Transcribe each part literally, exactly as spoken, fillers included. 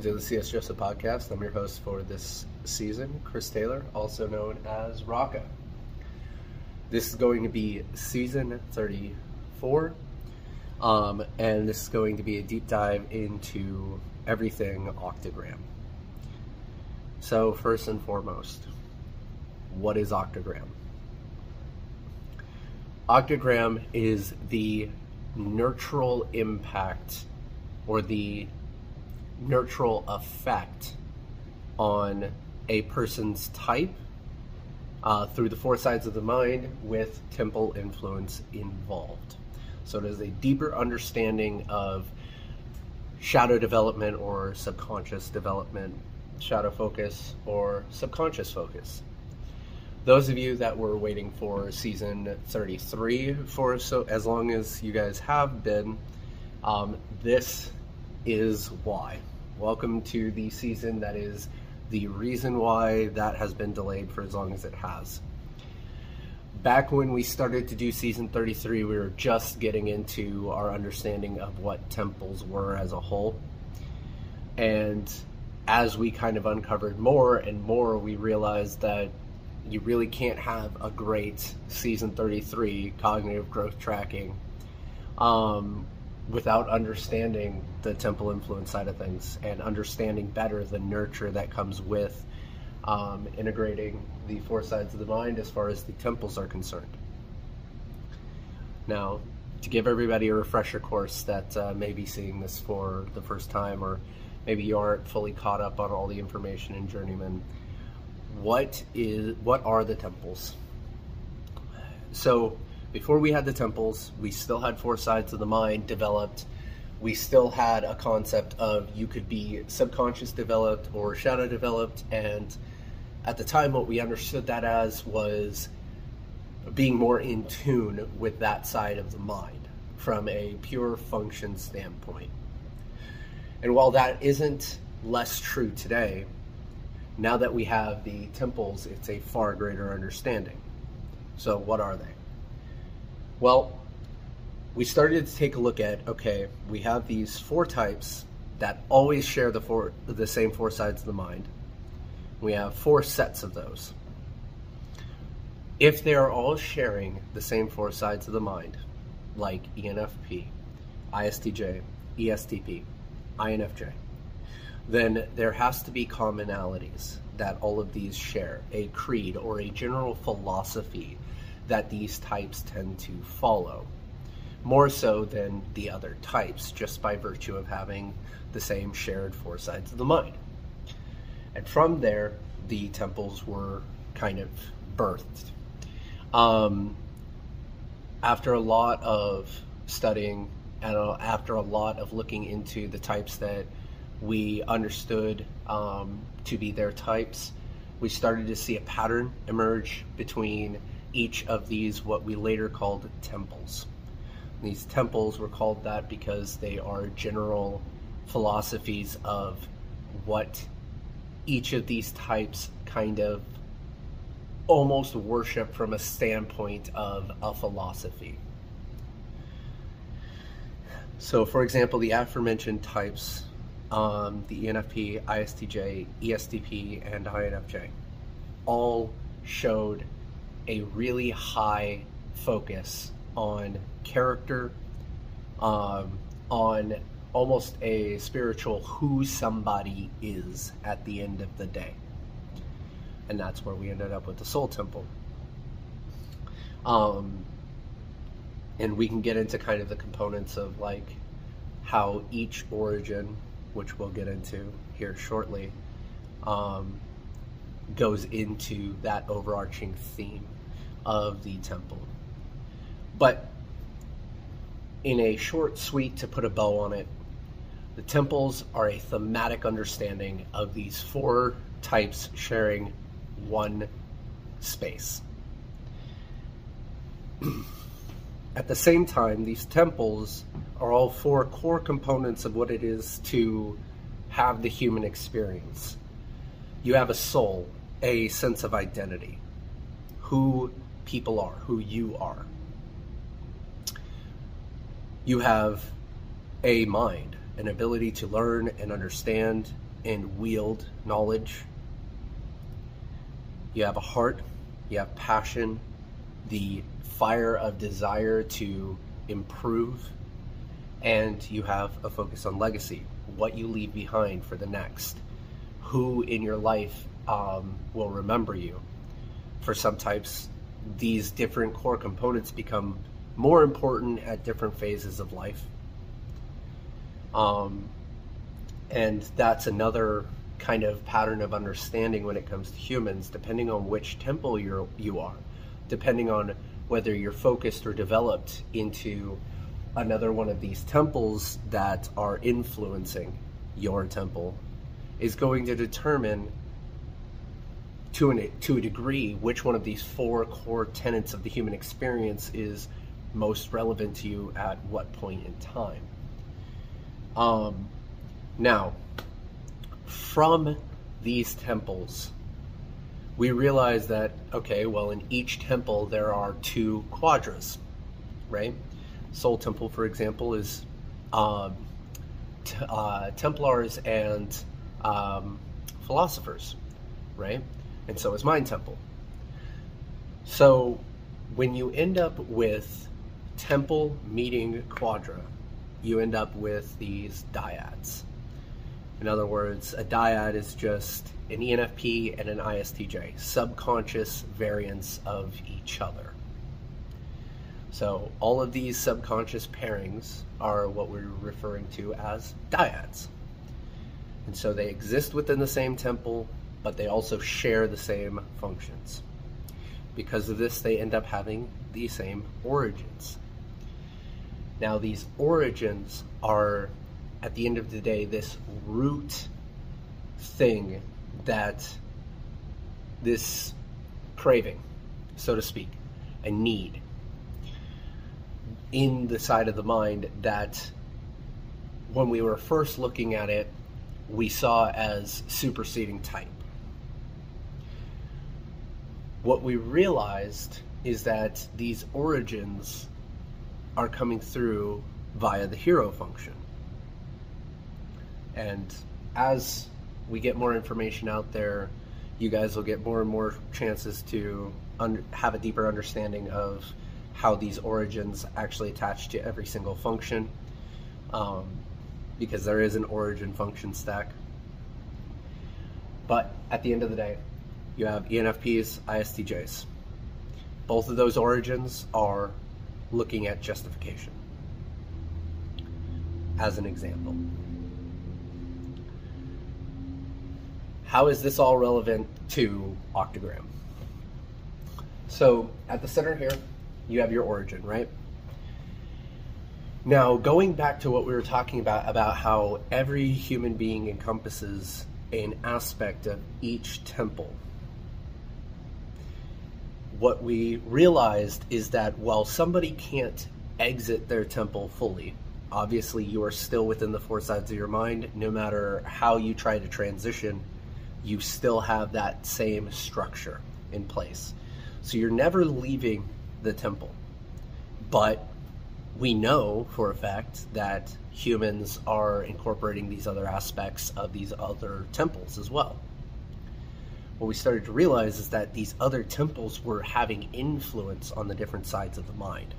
to the C S. Joseph Podcast. I'm your host for this season, Chris Taylor, also known as Rocca. This is going to be season thirty-four, um, and this is going to be a deep dive into everything Octagram. So first and foremost, what is Octagram? Octagram is the neutral impact or the neutral effect on a person's type uh, through the four sides of the mind with temple influence involved. So it is a deeper understanding of shadow development or subconscious development, shadow focus or subconscious focus. Those of you that were waiting for season thirty-three for so as long as you guys have been, um, this is why. Welcome to the season that is the reason why that has been delayed for as long as it has. Back when we started to do season thirty-three, we were just getting into our understanding of what temples were as a whole. And as we kind of uncovered more and more, we realized that you really can't have a great season thirty-three cognitive growth tracking um, without understanding the temple influence side of things and understanding better the nurture that comes with um, integrating the four sides of the mind as far as the temples are concerned. Now, to give everybody a refresher course that uh, may be seeing this for the first time, or maybe you aren't fully caught up on all the information in Journeyman, what is what are the temples? So before we had the temples, we still had four sides of the mind developed. We still had a concept of you could be subconscious developed or shadow developed, and at the time what we understood that as was being more in tune with that side of the mind from a pure function standpoint. And while that isn't less true today, now that we have the temples, it's a far greater understanding. So what are they? Well, we started to take a look at, okay, we have these four types that always share the four, the same four sides of the mind. We have four sets of those. If they are all sharing the same four sides of the mind, like E N F P, I S T J, E S T P, I N F J, then there has to be commonalities that all of these share, a creed or a general philosophy that these types tend to follow, more so than the other types, just by virtue of having the same shared four sides of the mind. And from there, the temples were kind of birthed. Um, after a lot of studying and after a lot of looking into the types that we understood um, to be their types, we started to see a pattern emerge between each of these, what we later called temples. These temples were called that because they are general philosophies of what each of these types kind of almost worship from a standpoint of a philosophy. So, for example, the aforementioned types, um, the E N F P, I S T J, E S T P, and I N F J, all showed a really high focus on character, um, on almost a spiritual who somebody is at the end of the day. And that's where we ended up with the Soul Temple. Um, and we can get into kind of the components of like how each origin, which we'll get into here shortly, um, goes into that overarching theme of the temple. But in a short suite to put a bow on it, the temples are a thematic understanding of these four types sharing one space. At the same time, these temples are all four core components of what it is to have the human experience. You have a soul, a sense of identity, who people are, who you are. You have a mind, an ability to learn and understand and wield knowledge. You have a heart, you have passion, the fire of desire to improve, and you have a focus on legacy, what you leave behind for the next, who in your life um, will remember you. For some types, these different core components become more important at different phases of life. Um, and that's another kind of pattern of understanding when it comes to humans, depending on which temple you're, you are, depending on whether you're focused or developed into another one of these temples that are influencing your temple, is going to determine to, an, to a degree which one of these four core tenets of the human experience is most relevant to you at what point in time. Um, now, from these temples, we realize that, okay, well, in each temple there are two quadras, right? Soul Temple, for example, is um, t- uh, Templars and um, philosophers, right? And so is Mind Temple. So when you end up with temple meeting quadra, you end up with these dyads. In other words, a dyad is just an E N F P and an I S T J, subconscious variants of each other. So all of these subconscious pairings are what we're referring to as dyads. And so they exist within the same temple, but they also share the same functions. Because of this, they end up having the same origins. Now, these origins are, at the end of the day, this root thing that this craving, so to speak, a need in the side of the mind that when we were first looking at it, we saw as superseding type. What we realized is that these origins are coming through via the hero function. And as we get more information out there, you guys will get more and more chances to un- have a deeper understanding of how these origins actually attach to every single function, um, because there is an origin function stack. But at the end of the day, you have E N F Ps, I S T Js. Both of those origins are looking at justification, as an example. How is this all relevant to Octagram? So at the center here, you have your origin, right? Now, going back to what we were talking about, about how every human being encompasses an aspect of each temple, what we realized is that while somebody can't exit their temple fully, obviously you are still within the four sides of your mind. No matter how you try to transition, you still have that same structure in place. So you're never leaving the temple. But we know for a fact that humans are incorporating these other aspects of these other temples as well. What we started to realize is that these other temples were having influence on the different sides of the mind.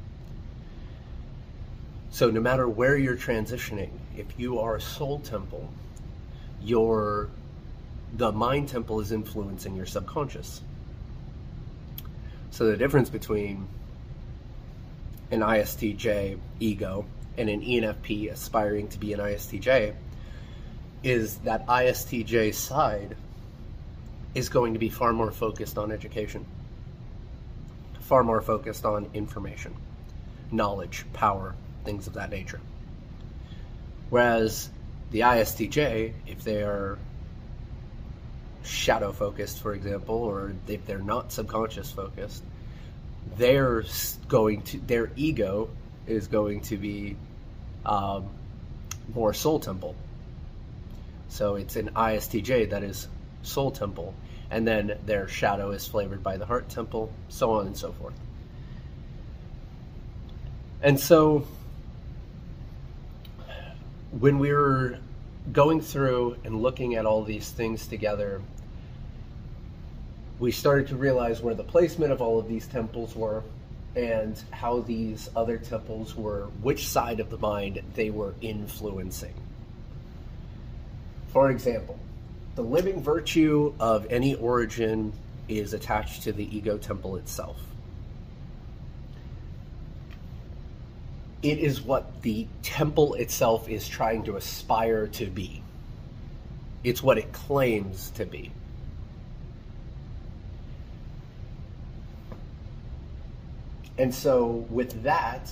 So no matter where you're transitioning, if you are a soul temple, your the mind temple is influencing your subconscious. So the difference between an I S T J ego and an E N F P aspiring to be an I S T J is that I S T J side is going to be far more focused on education, far more focused on information, knowledge, power, things of that nature. Whereas the I S T J, if they are shadow focused, for example, or if they're not subconscious focused, they're going to, their ego is going to be um, more soul temple. So it's an I S T J that is soul temple, and then their shadow is flavored by the heart temple, so on and so forth. And so when we were going through and looking at all these things together, we started to realize where the placement of all of these temples were and how these other temples were, which side of the mind they were influencing. For example, the living virtue of any origin is attached to the ego temple itself. It is what the temple itself is trying to aspire to be. It's what it claims to be. And so with that,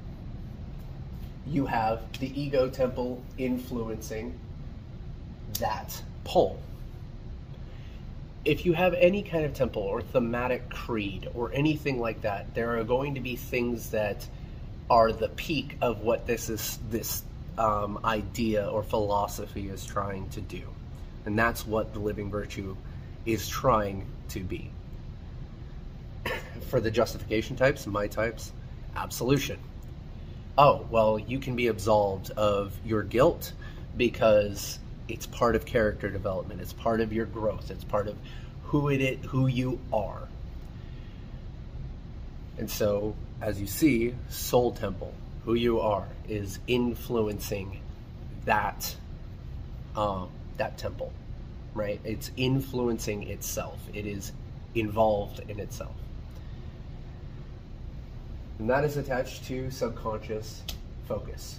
you have the ego temple influencing that pole. If you have any kind of temple or thematic creed or anything like that, there are going to be things that are the peak of what this is, this um, idea or philosophy is trying to do. And that's what the living virtue is trying to be. For the justification types, my types, absolution. Oh, well, you can be absolved of your guilt because it's part of character development. It's part of your growth. It's part of who it is, who you are. And so, as you see, soul temple, who you are, is influencing that um, that temple, right? It's influencing itself. It is involved in itself. And that is attached to subconscious focus.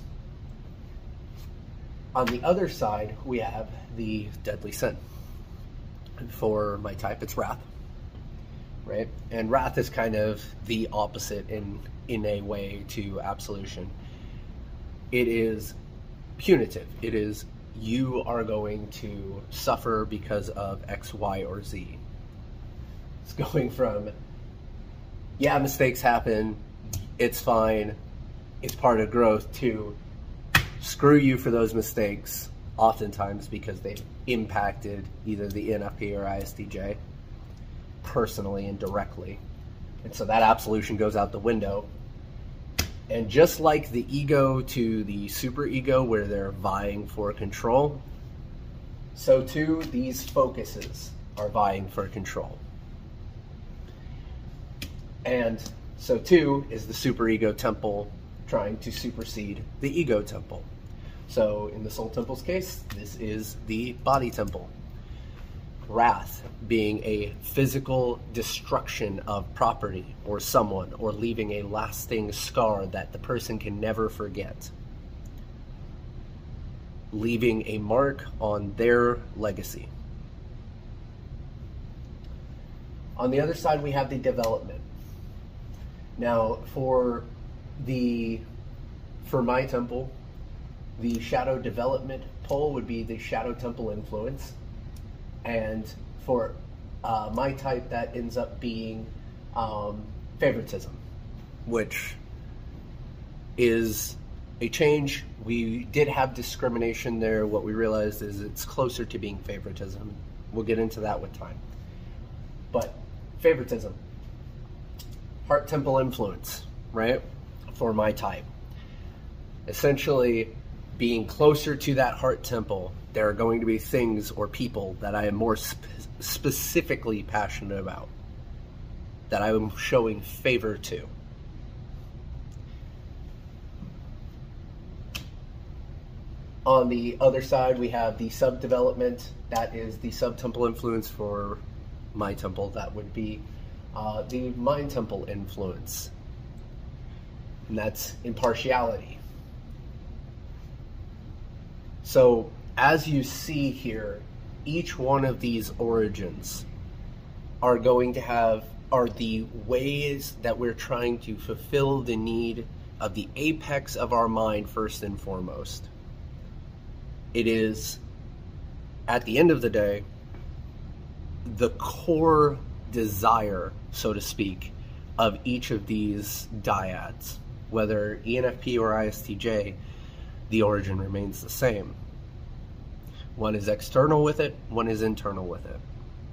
On the other side, we have the deadly sin. And for my type, it's wrath, right? And wrath is kind of the opposite in, in a way to absolution. It is punitive. It is, you are going to suffer because of X, Y, or Z. It's going from, yeah, mistakes happen, it's fine, it's part of growth, to screw you for those mistakes, oftentimes because they've impacted either the E N F P or I S T J personally and directly. And so that absolution goes out the window. And just like the ego to the superego, where they're vying for control, so too these focuses are vying for control. And so too is the superego temple trying to supersede the ego temple. So in the soul temple's case, this is the body temple. Wrath being a physical destruction of property or someone, or leaving a lasting scar that the person can never forget. Leaving a mark on their legacy. On the other side, we have the development. Now, for the for my temple, the shadow development pole would be the shadow temple influence. And for uh, my type, that ends up being um, favoritism, which is a change. We did have discrimination there. What we realized is it's closer to being favoritism. We'll get into that with time. But favoritism, heart temple influence, right? For my type. Essentially, being closer to that heart temple, there are going to be things or people that I am more spe- specifically passionate about, that I am showing favor to. On the other side, we have the sub-development. That is the sub-temple influence for my temple. That would be uh, the mind temple influence. And that's impartiality. So, as you see here, each one of these origins are going to have, are the ways that we're trying to fulfill the need of the apex of our mind first and foremost. It is, at the end of the day, the core desire, so to speak, of each of these dyads. Whether E N F P or I S T J, the origin remains the same. One is external with it, one is internal with it.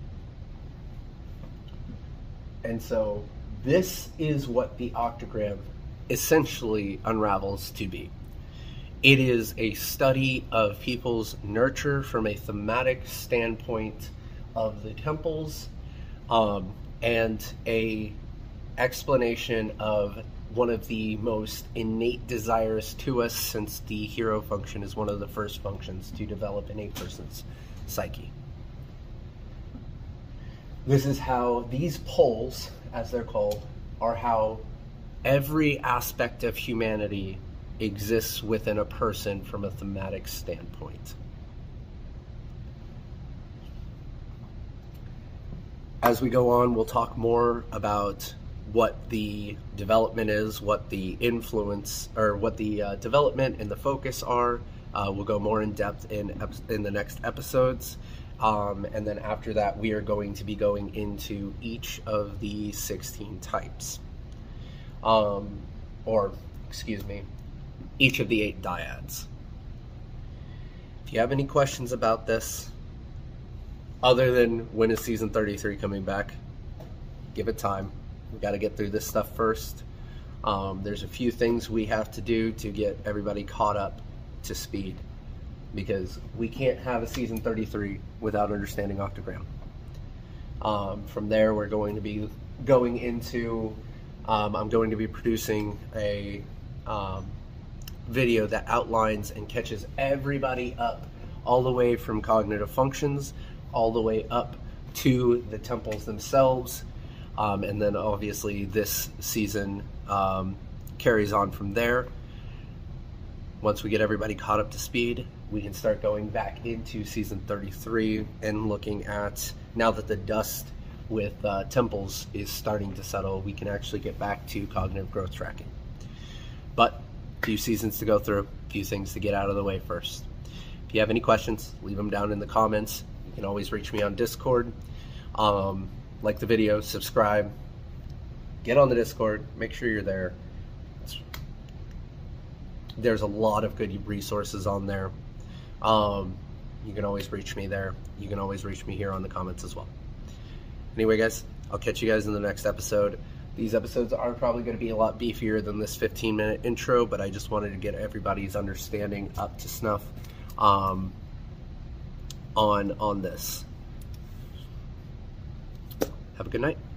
And so this is what the octagram essentially unravels to be. It is a study of people's nurture from a thematic standpoint of the temples, um, and a explanation of one of the most innate desires to us, since the hero function is one of the first functions to develop in a person's psyche. This is how these poles, as they're called, are how every aspect of humanity exists within a person from a thematic standpoint. As we go on, we'll talk more about what the development is, what the influence, or what the uh, development and the focus are. Uh, we'll go more in depth in in the next episodes. Um, and then after that, we are going to be going into each of the sixteen types. Um, or, excuse me, each of the eight dyads. If you have any questions about this, other than when is season thirty-three coming back, give it time. We got to get through this stuff first. Um, there's a few things we have to do to get everybody caught up to speed, because we can't have a season thirty-three without understanding Octogram. Um, from there, we're going to be going into, um, I'm going to be producing a um, video that outlines and catches everybody up all the way from cognitive functions, all the way up to the temples themselves. Um, and then obviously this season um, carries on from there. Once we get everybody caught up to speed, we can start going back into season thirty-three and looking at, now that the dust with uh, temples is starting to settle, we can actually get back to cognitive growth tracking. But a few seasons to go through, a few things to get out of the way first. If you have any questions, leave them down in the comments. You can always reach me on Discord. Um, like the video, subscribe, get on the Discord, make sure you're there. It's, there's a lot of good resources on there. Um, you can always reach me there. You can always reach me here on the comments as well. Anyway, guys, I'll catch you guys in the next episode. These episodes are probably going to be a lot beefier than this fifteen minute intro, but I just wanted to get everybody's understanding up to snuff um, on on this. Have a good night.